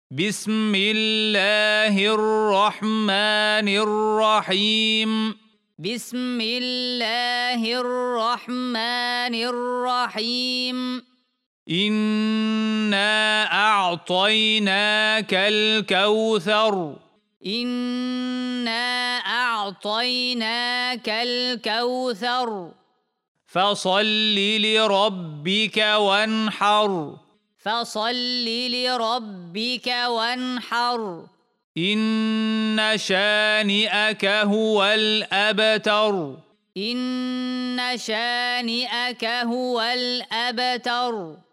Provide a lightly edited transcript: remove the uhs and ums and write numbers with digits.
بسم الله الرحمن الرحيم. بسم الله الرحمن الرحيم. إنا أعطيناك الكوثر. إنا أعطيناك الكوثر. فصل لربك وانحر. فصل لربك وانحر. إن شانئك هو الأبتر. إن شانئك هو الأبتر.